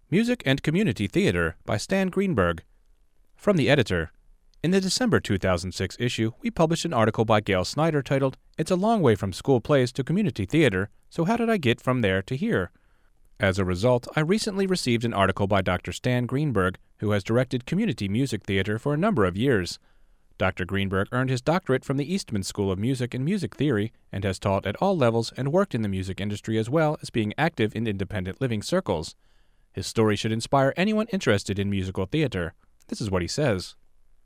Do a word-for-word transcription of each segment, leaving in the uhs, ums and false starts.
Music and Community Theater by Stan Greenberg. From the editor. In the December two thousand six issue, we published an article by Gail Snyder titled, "It's a Long Way from School Plays to Community Theater, so how did I get from there to here?" As a result, I recently received an article by Doctor Stan Greenberg, who has directed community music theater for a number of years. Doctor Greenberg earned his doctorate from the Eastman School of Music and Music Theory and has taught at all levels and worked in the music industry as well as being active in independent living circles. His story should inspire anyone interested in musical theater. This is what he says.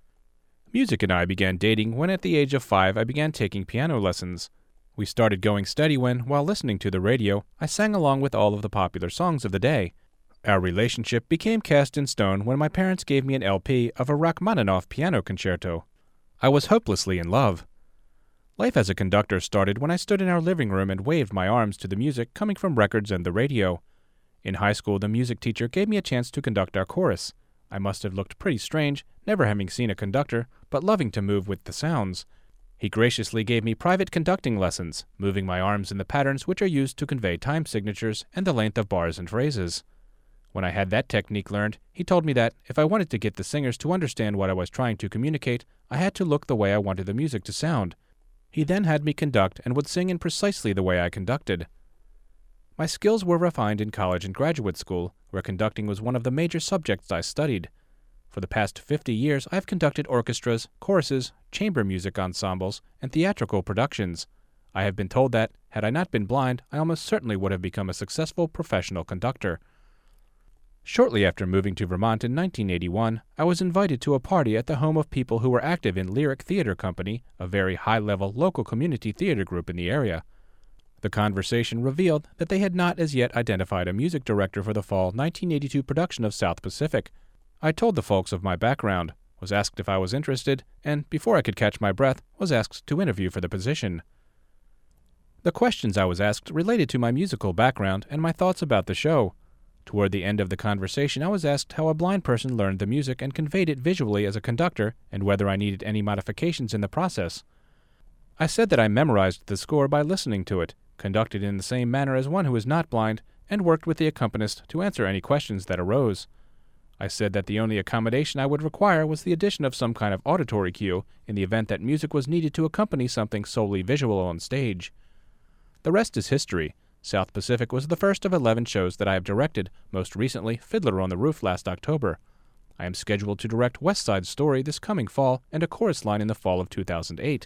Music and I began dating when at the age of five I began taking piano lessons. We started going steady when, while listening to the radio, I sang along with all of the popular songs of the day. Our relationship became cast in stone when my parents gave me an L P of a Rachmaninoff piano concerto. I was hopelessly in love. Life as a conductor started when I stood in our living room and waved my arms to the music coming from records and the radio. In high school, the music teacher gave me a chance to conduct our chorus. I must have looked pretty strange, never having seen a conductor, but loving to move with the sounds. He graciously gave me private conducting lessons, moving my arms in the patterns which are used to convey time signatures and the length of bars and phrases. When I had that technique learned, he told me that, if I wanted to get the singers to understand what I was trying to communicate, I had to look the way I wanted the music to sound. He then had me conduct and would sing in precisely the way I conducted. My skills were refined in college and graduate school, where conducting was one of the major subjects I studied. For the past fifty years, I have conducted orchestras, choruses, chamber music ensembles, and theatrical productions. I have been told that, had I not been blind, I almost certainly would have become a successful professional conductor. Shortly after moving to Vermont in nineteen eighty-one, I was invited to a party at the home of people who were active in Lyric Theater Company, a very high-level local community theater group in the area. The conversation revealed that they had not as yet identified a music director for the fall nineteen eighty-two production of South Pacific. I told the folks of my background, was asked if I was interested, and, before I could catch my breath, was asked to interview for the position. The questions I was asked related to my musical background and my thoughts about the show. Toward the end of the conversation, I was asked how a blind person learned the music and conveyed it visually as a conductor, and whether I needed any modifications in the process. I said that I memorized the score by listening to it, conducted in the same manner as one who is not blind, and worked with the accompanist to answer any questions that arose. I said that the only accommodation I would require was the addition of some kind of auditory cue in the event that music was needed to accompany something solely visual on stage. The rest is history. South Pacific was the first of eleven shows that I have directed, most recently Fiddler on the Roof last October. I am scheduled to direct West Side Story this coming fall and a chorus line in the fall of two thousand eight.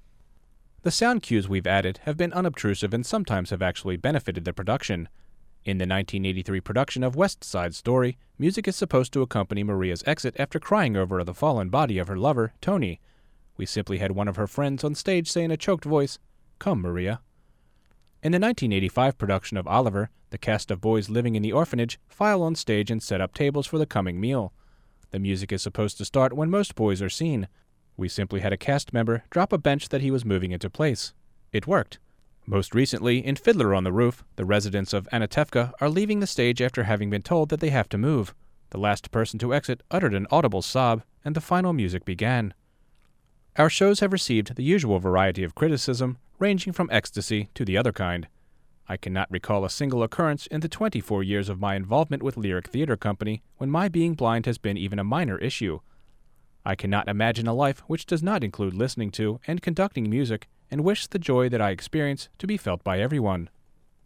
The sound cues we've added have been unobtrusive and sometimes have actually benefited the production. In the nineteen eighty-three production of West Side Story, music is supposed to accompany Maria's exit after crying over the fallen body of her lover, Tony. We simply had one of her friends on stage say in a choked voice, "Come, Maria." In the nineteen eighty-five production of Oliver, the cast of boys living in the orphanage file on stage and set up tables for the coming meal. The music is supposed to start when most boys are seen. We simply had a cast member drop a bench that he was moving into place. It worked. Most recently, in Fiddler on the Roof, the residents of Anatevka are leaving the stage after having been told that they have to move. The last person to exit uttered an audible sob, and the final music began. Our shows have received the usual variety of criticism, ranging from ecstasy to the other kind. I cannot recall a single occurrence in the twenty-four years of my involvement with Lyric Theater Company when my being blind has been even a minor issue. I cannot imagine a life which does not include listening to and conducting music, and wish the joy that I experience to be felt by everyone.